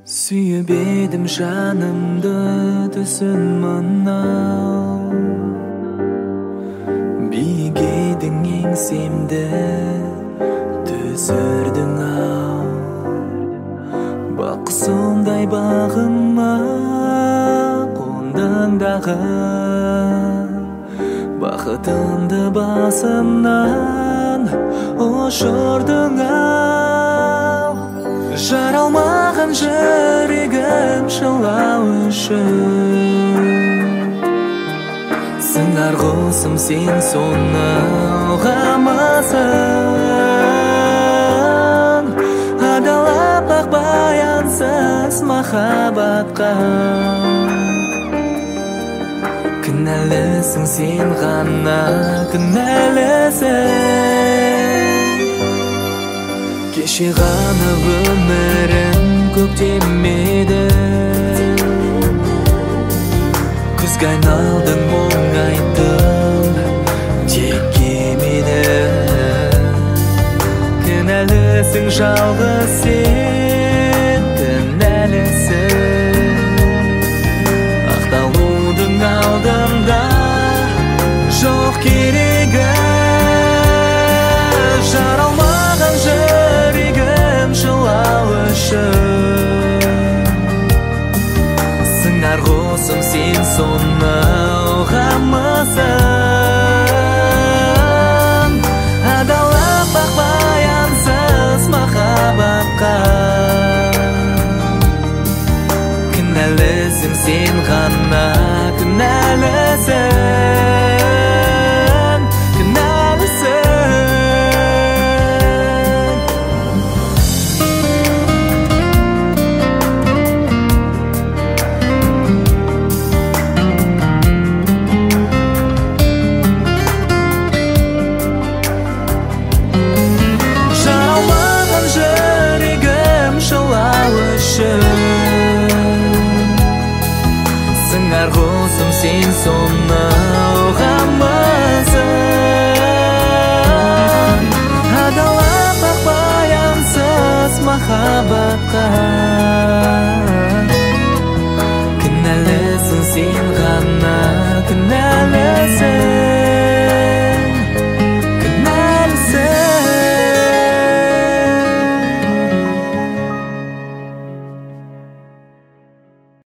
Suyup edim janımdı tüsün mınau Biyik edin еңсемді түсірдің ау Бақ сондай бағыма қондың дағы Бақытымды басымнан ұшырдың ау Жаралмаған жүрегім жылау үшін Сыңар құсым сен соны ұғамасың Адалап ақ баянсыз махаббатқа Кінәлісің сен ғана кінәлісің Кеше ғана өмірім көктемеді Күзге айналдың мұң айттың тек кемеді Кінәлісің жалғыз сен кінәлісің Ақталудың алдында жоқ керегі Жаралмаған жүрегім жылау үшін Сыңар құсым сен соны ұғамасың Адалап ақ баянсыз махаббатқа Кінәлісің сен ғана кінәлісің Кінәлісің Жаралмаған жүрегім жылау үшін Сыңар құсым сен соны ұғамасың Адалап ақ баянсыз махаббатқа Кінәлісің сен ғана кінәлі